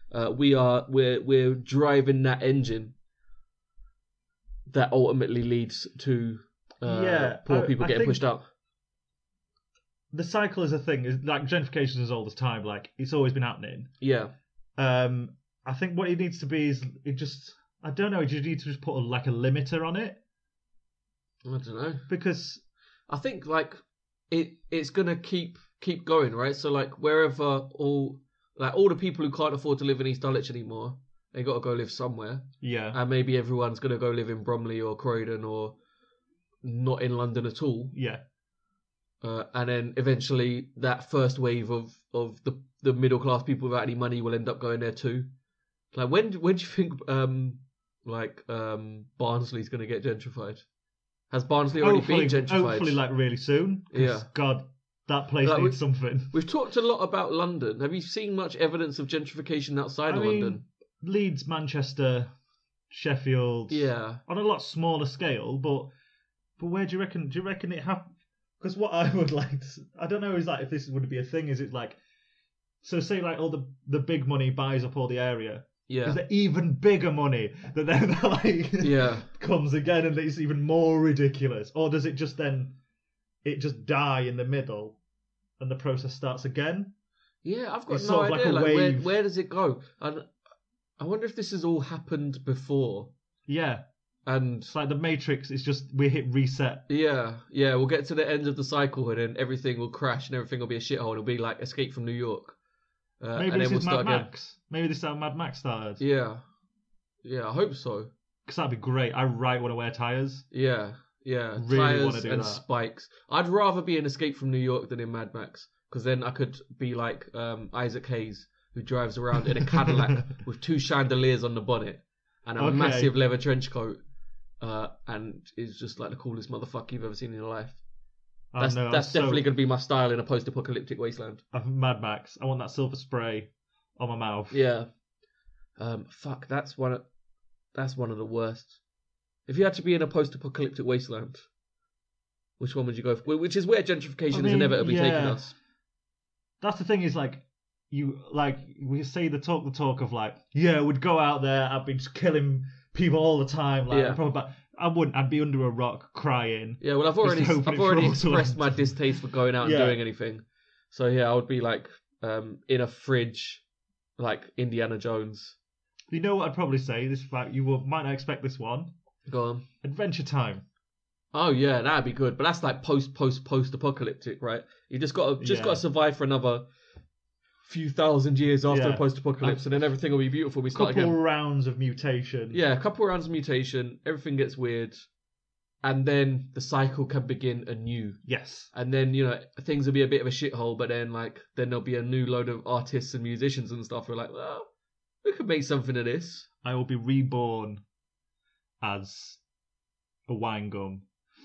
we're driving that engine that ultimately leads to poor people getting pushed out. The cycle is a thing. Is like gentrification is all this time. Like, it's always been happening. Yeah. I think what it needs to be is I don't know. You need to just put a limiter on it. I don't know, because I think like it's gonna keep going, right? So like wherever all the people who can't afford to live in East Dulwich anymore, they got to go live somewhere. Yeah. And maybe everyone's gonna go live in Bromley or Croydon or not in London at all. Yeah. and then eventually that first wave of the middle class people without any money will end up going there too. Like when do you think Barnsley's going to get gentrified? Has Barnsley already been gentrified? Hopefully, like really soon. Yeah. God, that place needs something. We've talked a lot about London. Have you seen much evidence of gentrification outside of London? Leeds, Manchester, Sheffield. Yeah. On a lot smaller scale, but where do you reckon? Do you reckon it happened? Because what I would like to, I don't know, is like if this would be a thing. Is it like, so say like all the big money buys up all the area. Yeah. Is there even bigger money that then like comes again and it's even more ridiculous? Or does it just die in the middle and the process starts again? Yeah, I've got no idea. Like where does it go? And I wonder if this has all happened before. Yeah. And it's like the Matrix, it's just we hit reset. Yeah, we'll get to the end of the cycle and then everything will crash and everything will be a shithole. It'll be like Escape from New York. Maybe this is Mad Max. Maybe this is how Mad Max started. Yeah, I hope so. Because that'd be great. I want to wear tyres. Yeah. Really tyres and that. Spikes. I'd rather be in Escape from New York than in Mad Max. Because then I could be like Isaac Hayes, who drives around in a Cadillac with 2 chandeliers on the bonnet and a massive leather trench coat. And is just like the coolest motherfucker you've ever seen in your life. That's definitely going to be my style in a post-apocalyptic wasteland. Mad Max. I want that silver spray on my mouth. Yeah. Fuck. That's one of the worst. If you had to be in a post-apocalyptic wasteland, which one would you go for? Which is where gentrification is inevitably taking us. That's the thing. Is like we say the talk of like, yeah, we'd go out there. I'd be just killing people all the time. Like, I wouldn't. I'd be under a rock crying. Yeah, well, I've already expressed my distaste for going out and doing anything. So yeah, I would be like in a fridge, like Indiana Jones. You know what I'd probably say? This fact might not expect this one. Go on. Adventure Time. Oh yeah, that'd be good. But that's like post apocalyptic, right? You just got to survive for another few thousand years after the post-apocalypse, and then everything will be beautiful. We start again. Couple rounds of mutation. Yeah, a couple rounds of mutation. Everything gets weird, and then the cycle can begin anew. Yes. And then things will be a bit of a shithole, but then then there'll be a new load of artists and musicians and stuff. We're like, well, we could make something of this. I will be reborn as a wine gum.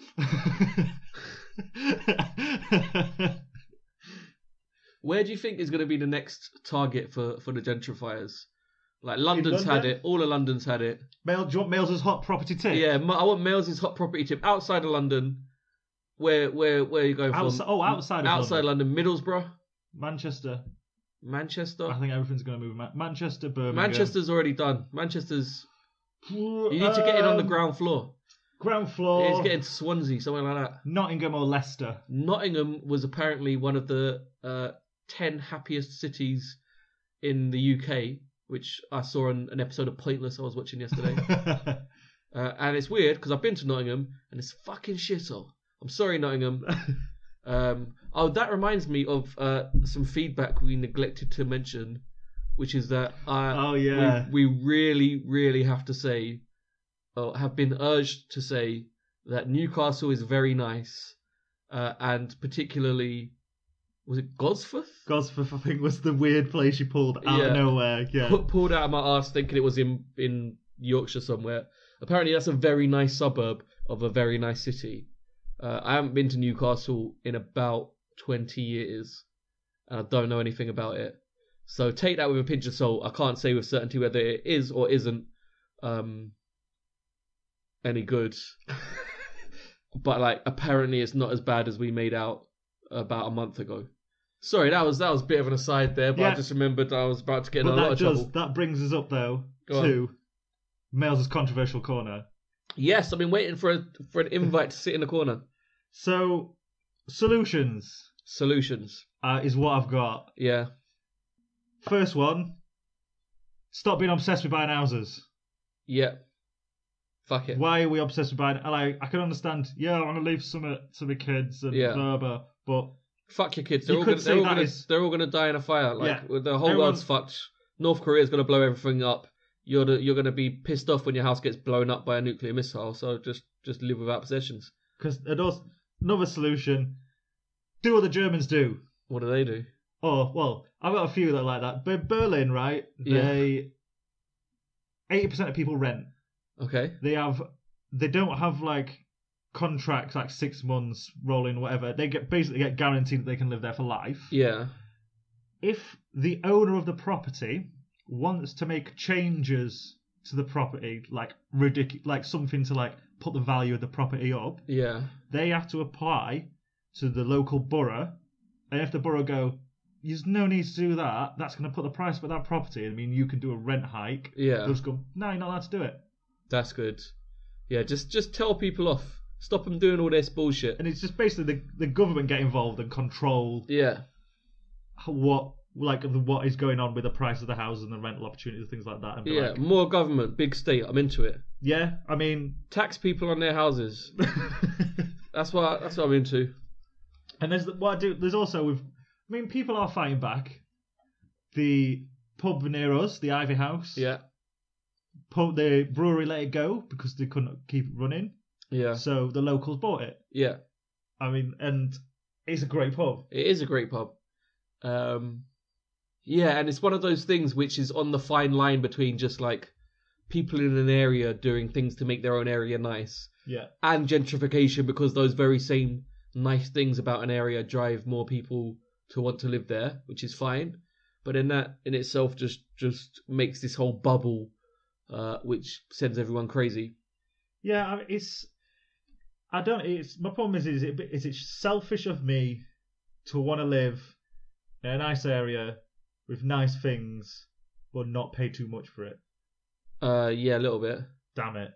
Where do you think is going to be the next target for the gentrifiers? Like London's had it. All of London's had it. Do you want Miles's hot property tip? Yeah, I want Miles's hot property tip. Outside of London, where are you going from? Outside of London. Middlesbrough? Manchester. I think everything's going to move. Manchester, Birmingham. Manchester's already done. You need to get in on the ground floor. Ground floor. It's getting to Swansea, something like that. Nottingham or Leicester. Nottingham was apparently one of the 10 happiest cities in the UK, which I saw on an episode of Pointless I was watching yesterday. And it's weird because I've been to Nottingham and it's fucking shithole. I'm sorry, Nottingham. That reminds me of some feedback we neglected to mention, which is that we really, really have to say, or have been urged to say, that Newcastle is very nice, and particularly, was it Gosforth? Gosforth, I think, was the weird place you pulled out of nowhere. Yeah, pulled out of my arse thinking it was in Yorkshire somewhere. Apparently, that's a very nice suburb of a very nice city. I haven't been to Newcastle in about 20 years, and I don't know anything about it. So take that with a pinch of salt. I can't say with certainty whether it is or isn't any good. But apparently it's not as bad as we made out about a month ago. Sorry, that was a bit of an aside there, but I just remembered I was about to get in a lot of trouble. That brings us up though to Miles's controversial corner. Yes, I've been waiting for an invite to sit in the corner. So, solutions is what I've got. Yeah. First one, stop being obsessed with buying houses. Yeah. Fuck it. Why are we obsessed with buying? I can understand. Yeah, I want to leave some to the kids and blah blah. But fuck your kids. They're all gonna die in a fire. The whole world's fucked. North Korea's gonna blow everything up. You're gonna be pissed off when your house gets blown up by a nuclear missile. So just live without possessions. Because another solution, do what the Germans do. What do they do? Oh, well, I've got a few that are like that. But Berlin, right? 80% of people rent. Okay. They don't have like contracts like 6 months rolling, whatever. They basically get guaranteed that they can live there for life. Yeah. If the owner of the property wants to make changes to the property, like something to like put the value of the property up, they have to apply to the local borough, and if the borough go, there's no need to do that, that's going to put the price of that property. I mean, you can do a rent hike. They'll just go, no, you're not allowed to do it. That's good. Yeah, just tell people off. Stop them doing all this bullshit. And it's just basically the government get involved and control. Yeah. What is going on with the price of the houses and the rental opportunities, things like that. And more government, big state. I'm into it. Yeah, I mean, tax people on their houses. That's what I'm into. And there's also people are fighting back. The pub near us, the Ivy House. Yeah. The brewery let it go because they couldn't keep it running. Yeah. So the locals bought it. Yeah. I mean, and it's a great pub. It is a great pub. Yeah, and it's one of those things which is on the fine line between just like people in an area doing things to make their own area nice. Yeah. And gentrification, because those very same nice things about an area drive more people to want to live there, which is fine. But in that in itself just makes this whole bubble which sends everyone crazy. Yeah, my problem is it selfish of me to want to live in a nice area with nice things but not pay too much for it. Yeah, a little bit. Damn it.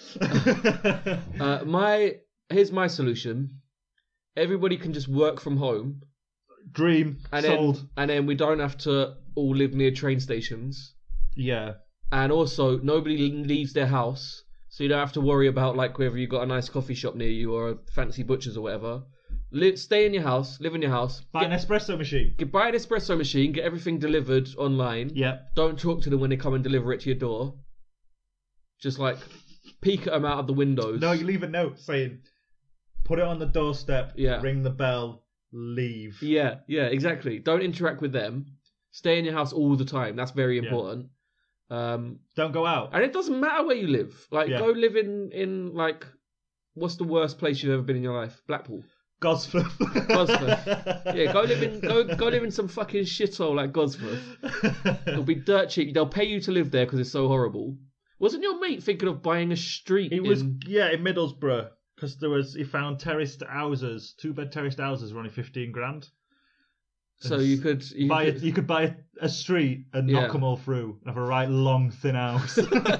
Here's my solution. Everybody can just work from home. Dream. Sold. And then we don't have to all live near train stations. Yeah. And also, nobody leaves their house, so you don't have to worry about like whether you've got a nice coffee shop near you or a fancy butcher's or whatever. Stay in your house, live in your house. Buy an espresso machine. Buy an espresso machine, get everything delivered online. Yeah. Don't talk to them when they come and deliver it to your door. Just like peek at them out of the windows. No, you leave a note saying, put it on the doorstep, yeah. Ring the bell, leave. Yeah, exactly. Don't interact with them. Stay in your house all the time. That's very important. Don't go out. And it doesn't matter where you live. Like, go live in like, what's the worst place you've ever been in your life? Blackpool. Gosforth. Yeah, go live in some fucking shithole like Gosforth. It'll be dirt cheap. They'll pay you to live there because it's so horrible. Wasn't your mate thinking of buying a street? In Middlesbrough, because he found terraced houses, 2-bed terraced houses were only 15 grand. So you could buy a street and knock them all through and have a right long thin house.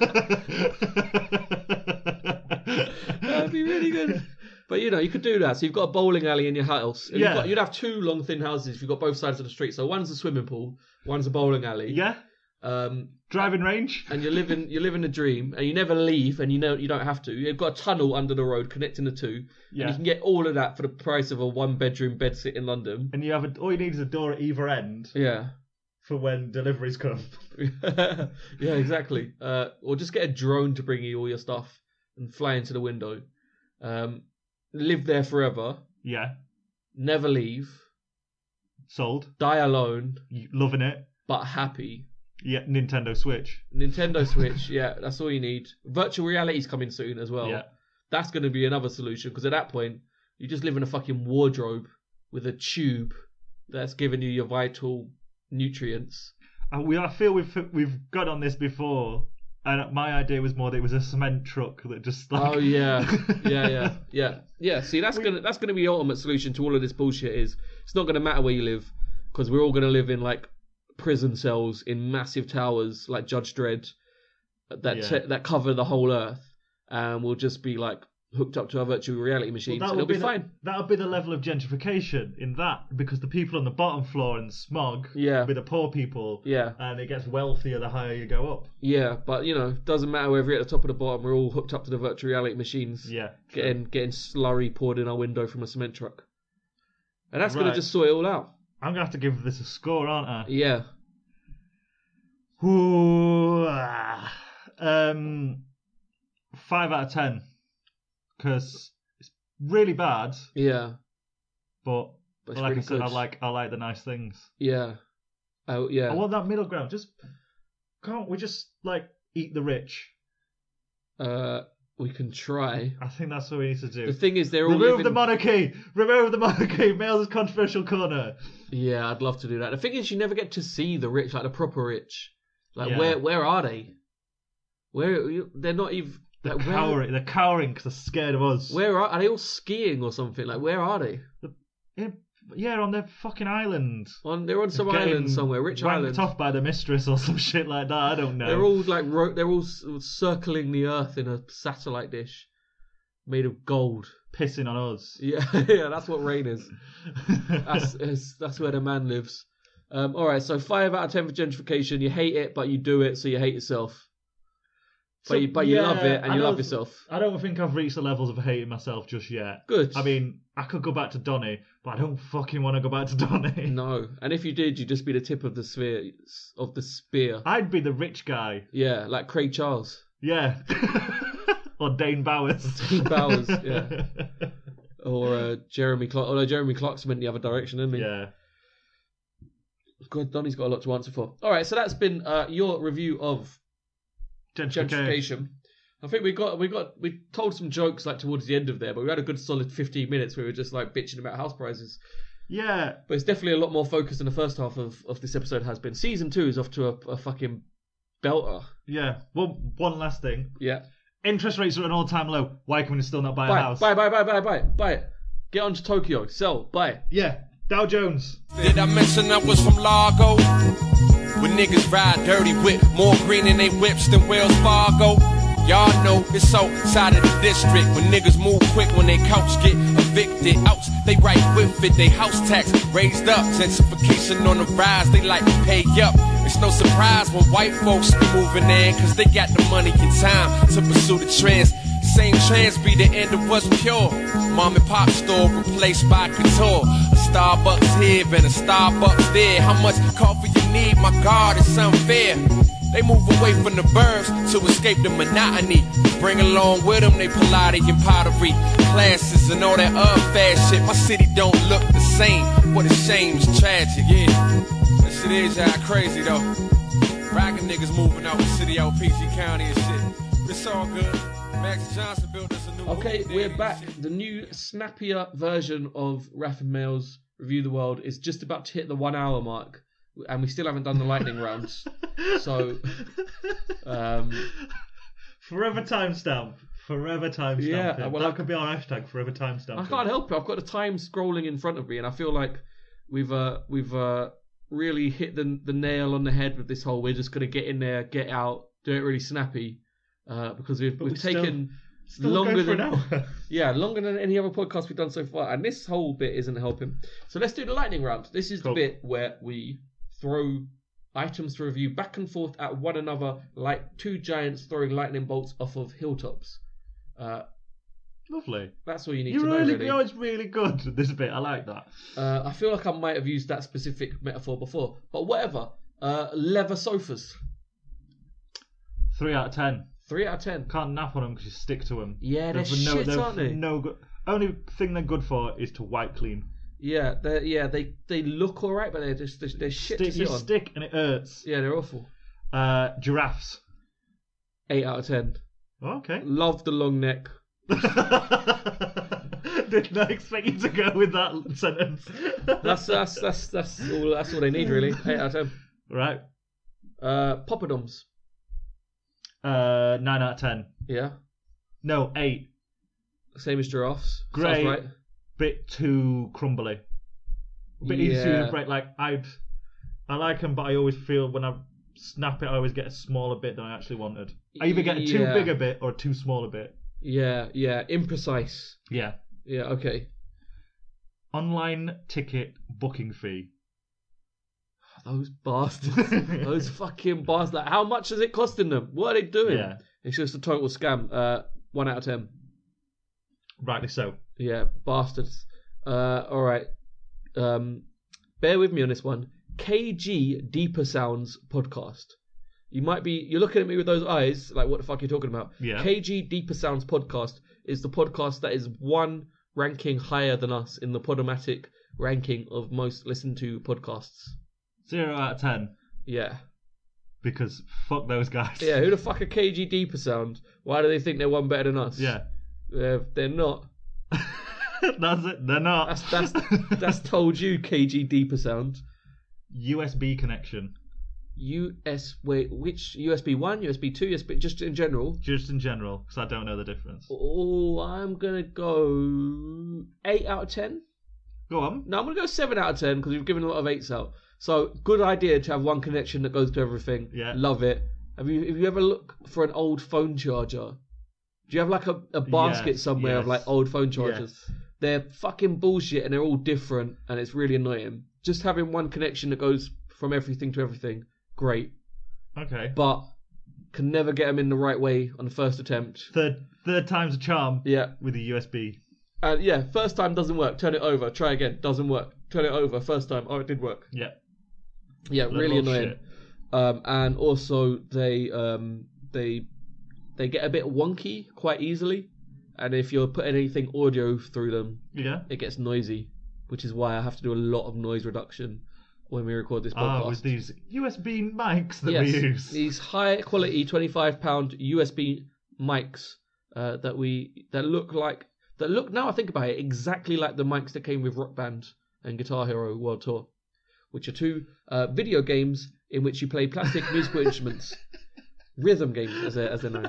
That'd be really good. But you could do that. So you've got a bowling alley in your house. And you'd have 2 long thin houses if you've got both sides of the street. So one's a swimming pool, one's a bowling alley. Yeah. Driving range. And you're living a dream, and you never leave, and you don't have to. You've got a tunnel under the road connecting the two. Yeah. And you can get all of that for the price of a 1-bedroom bed sit in London. And all you need is a door at either end. Yeah. For when deliveries come. Yeah, exactly. Or just get a drone to bring you all your stuff and fly into the window. Live there forever. Yeah. Never leave. Sold. Die alone. Loving it. But happy. Yeah, Nintendo Switch, yeah, that's all you need. Virtual reality's coming soon as well. Yeah. That's going to be another solution, because at that point, you just live in a fucking wardrobe with a tube that's giving you your vital nutrients. I feel we've got on this before, and my idea was more that it was a cement truck that just like... Oh, yeah. Yeah, see, that's gonna be the ultimate solution to all of this bullshit. Is it's not going to matter where you live, because we're all going to live in, like, prison cells in massive towers like Judge Dredd that cover the whole earth, and we'll just be like hooked up to our virtual reality machines, and it'll be fine. That'll be the level of gentrification in that, because the people on the bottom floor in smog with the poor people, and it gets wealthier the higher you go up. Yeah, but doesn't matter whether you're at the top or the bottom, we're all hooked up to the virtual reality machines. Yeah, getting slurry poured in our window from a cement truck, and that's going to just sort it all out. I'm going to have to give this a score, aren't I? Yeah. Ooh, 5 out of 10. Because it's really bad. Yeah. But But like really I said, good. I like the nice things. Yeah. Oh yeah. I want that middle ground. Can't we just like eat the rich? We can try. I think that's what we need to do. The thing is, they're all Remove the monarchy. Remove the monarchy. Mail's controversial corner. Yeah, I'd love to do that. The thing is, you never get to see the rich, like the proper rich. Like where are they? They're not even. They're cowering. They're cowering because they're scared of us. Where are they all skiing or something? Like where are they? Yeah, on their fucking island. They're on some island somewhere, rich island. Wanked off by the mistress or some shit like that. I don't know. They're all like they're all circling the earth in a satellite dish made of gold, pissing on us. Yeah, yeah, that's what rain is. That's where the man lives. All right, so 5 out of 10 for gentrification. You hate it, but you do it, so you hate yourself. But you love it and you love yourself. I don't think I've reached the levels of hating myself just yet. Good. I mean, I could go back to Donny, but I don't fucking want to go back to Donny. No. And if you did, you'd just be the tip of the spear. I'd be the rich guy. Yeah, like Craig Charles. Yeah. Or Dane Bowers. Dane Bowers, yeah. Or Jeremy Clark. Although Jeremy Clark's went the other direction, isn't he? Yeah. God, Donny's got a lot to answer for. All right, so that's been your review of gentrification. I think we told some jokes like towards the end of there, but we had a good solid 15 minutes where we were just like bitching about house prices. Yeah. But it's definitely a lot more focused than the first half of this episode has been. Season 2 is off to a fucking belter. Yeah. Well, one last thing. Yeah. Interest rates are at an all-time low. Why can we still not buy a house? Buy it. Get on to Tokyo. Sell. Buy. Yeah. Dow Jones. Did I mention I was from Largo? When niggas ride dirty with more green in they whips than Wells Fargo. Y'all know it's outside of the district. When niggas move quick when they couch get evicted. Outs, they right with it. They house tax raised up. Gentrification on the rise. They like to pay up. It's no surprise when white folks be moving in, cause they got the money and time to pursue the trends. Same trends be the end of what's pure. Mom and pop store replaced by couture. A Starbucks here and a Starbucks there. How much coffee you need? My God, it's unfair. They move away from the burbs to escape the monotony. Bring along with them they Pilates and pottery classes and all that fast shit. My city don't look the same. What a shame, it's tragic. Yeah, that shit is crazy though. Rockin' niggas moving out the city out PG County and shit. It's all good. Max Johnson built us a new Okay, we're back. The new snappier version of Raph and Mail's Review the World is just about to hit the 1 hour mark. And we still haven't done the lightning rounds. So, forever timestamp. Yeah, well, that could be our hashtag. Forever timestamp. I can't help it. I've got the time scrolling in front of me, and I feel like we've really hit the nail on the head with this whole. We're just gonna get in there, get out, do it really snappy, because we've taken longer than longer than any other podcast we've done so far, and this whole bit isn't helping. So let's do the lightning round. This is the bit where we throw items to review back and forth at one another like two giants throwing lightning bolts off of hilltops. Lovely. That's all you need to know, really. You're always really good at this bit. I like that. I feel like I might have used that specific metaphor before, but whatever. Leather sofas. 3 out of 10. 3 out of 10. Can't nap on them because you stick to them. Yeah, they're shit, aren't they? No good. Only thing they're good for is to wipe clean. Yeah, they look alright, but they're shit to sit on. You stick and it hurts. Yeah, they're awful. Giraffes. 8 out of 10. Okay. Love the long neck. Did not expect you to go with that sentence. That's all they need, really. 8 out of 10. Right. Poppadoms. 9 out of 10. Yeah. No, 8. Same as giraffes. Great. Sounds right. Bit too crumbly. Bit easy to break. Like I like them, but I always feel when I snap it, I always get a smaller bit than I actually wanted. I either get a too big a bit or a too small a bit. Yeah, imprecise. Yeah. Yeah, okay. Online ticket booking fee. Those bastards. Those fucking bastards. Like, how much is it costing them? What are they doing? Yeah. It's just a total scam. 1 out of 10. Rightly so. Yeah, bastards. Alright. Bear with me on this one. KG Deeper Sounds Podcast. You're looking at me with those eyes, like what the fuck are you talking about? Yeah. KG Deeper Sounds Podcast is the podcast that is one ranking higher than us in the Podomatic ranking of most listened to podcasts. 0 out of 10. Yeah. Because fuck those guys. Yeah, who the fuck are KG Deeper Sound? Why do they think they're one better than us? Yeah. They're not. That's it. They're not. That's told you, KG Deeper Sound. USB connection. Wait, which USB 1, USB 2, USB, just in general? Just in general, because I don't know the difference. Oh, I'm going to go 8 out of 10. Go on. No, I'm going to go 7 out of 10 because we've given a lot of 8s out. So, good idea to have one connection that goes to everything. Yeah. Love it. Have you ever looked for an old phone charger? Do you have like a basket somewhere of like old phone chargers? Yes. They're fucking bullshit and they're all different and it's really annoying. Just having one connection that goes from everything to everything, great. Okay. But can never get them in the right way on the first attempt. Third time's a charm. Yeah. With a USB. First time doesn't work. Turn it over. Try again. Doesn't work. Turn it over. First time. Oh, it did work. Yeah. Yeah, really annoying. And also they get a bit wonky quite easily, and if you're putting anything audio through them, it gets noisy, which is why I have to do a lot of noise reduction when we record this podcast. With these USB mics that we use. These high quality £25 USB mics that look now I think about it exactly like the mics that came with Rock Band and Guitar Hero World Tour, which are two video games in which you play plastic musical instruments. Rhythm games, as they're known.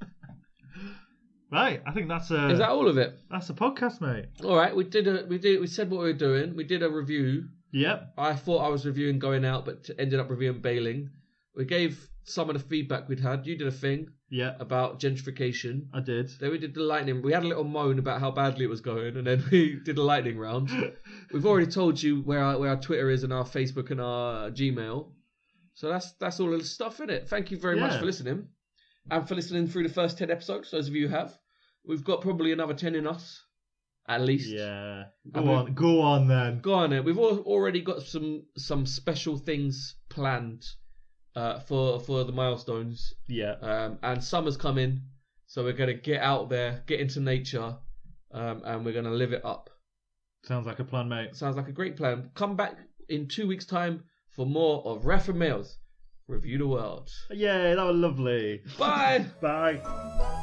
Right, I think that's a... Is that all of it? That's a podcast, mate. All right, we said what we were doing. We did a review. Yep. I thought I was reviewing Going Out, but ended up reviewing Bailing. We gave some of the feedback we'd had. You did a thing. Yeah. About gentrification. I did. Then we did the lightning. We had a little moan about how badly it was going, and then we did a lightning round. We've already told you where our Twitter is and our Facebook and our Gmail. So that's all of the stuff in it. Thank you very much for listening. And for listening through the first 10 episodes, those of you who have. We've got probably another 10 in us. At least. Yeah. Go on then. Go on then. We've already got some special things planned for the milestones. Yeah. And summer's coming, so we're gonna get out there, get into nature, and we're gonna live it up. Sounds like a plan, mate. Sounds like a great plan. Come back in 2 weeks' time for more of Raph and Males Review the World. Yeah, that was lovely. Bye. Bye.